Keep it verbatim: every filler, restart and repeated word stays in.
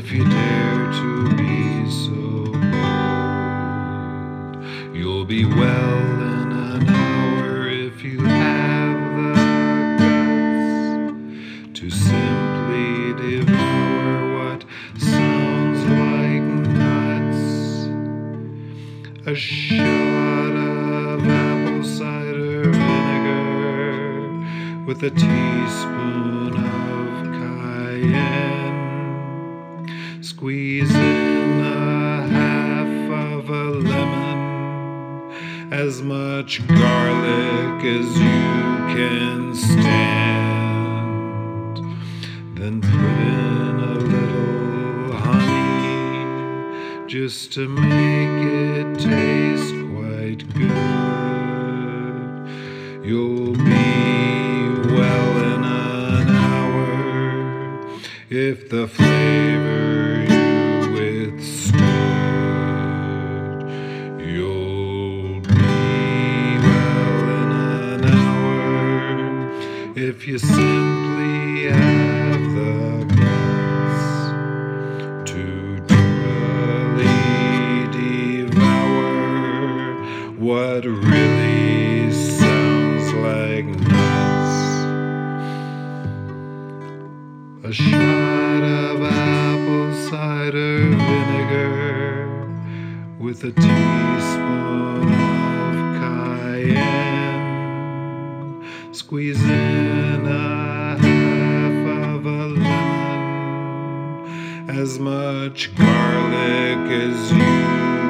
if you dare to be so bold. You'll be well in an hour if you have the guts to simply devour what sounds like nuts. A shot of apple cider vinegar with a teaspoon of cayenne. Squeeze in a half of a lemon, as much garlic as you can stand. Then put in a little honey, just to make it taste quite good. You'll be well in an hour if the flavor you withstood. You'll be well in an hour if you simply have the guts to truly devour what really sounds like nuts. A shot of apple cider vinegar with a teaspoon of cayenne. Squeeze in a half of a lemon, as much garlic as you